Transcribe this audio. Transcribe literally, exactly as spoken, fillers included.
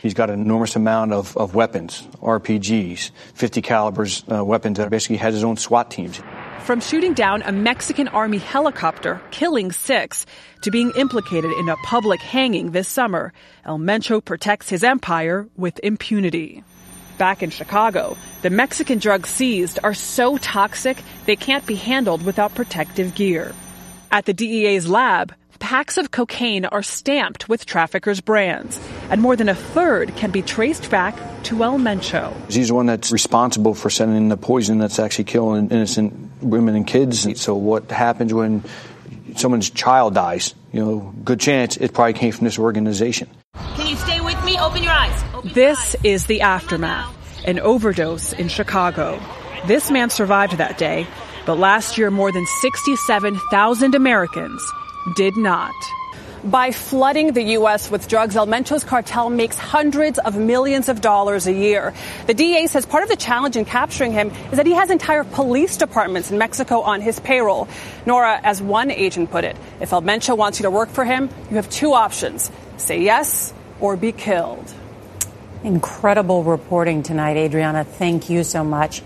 He's got an enormous amount of, of weapons, R P Gs, fifty calibers uh, weapons that basically has his own SWAT teams. From shooting down a Mexican Army helicopter, killing six, to being implicated in a public hanging this summer, El Mencho protects his empire with impunity. Back in Chicago, the Mexican drugs seized are so toxic they can't be handled without protective gear. At the D E A's lab, packs of cocaine are stamped with traffickers' brands, and more than a third can be traced back to El Mencho. He's the one that's responsible for sending the poison that's actually killing innocent women and kids. So what happens when someone's child dies? You know, good chance it probably came from this organization. Can you stay with me? Open your eyes. Open this your eyes. is the aftermath, an overdose in Chicago. This man survived that day, but last year more than sixty-seven thousand Americans did not. By flooding the U S with drugs, El Mencho's cartel makes hundreds of millions of dollars a year. The D A says part of the challenge in capturing him is that he has entire police departments in Mexico on his payroll. Nora, as one agent put it, if El Mencho wants you to work for him, you have two options. Say yes or be killed. Incredible reporting tonight, Adriana. Thank you so much.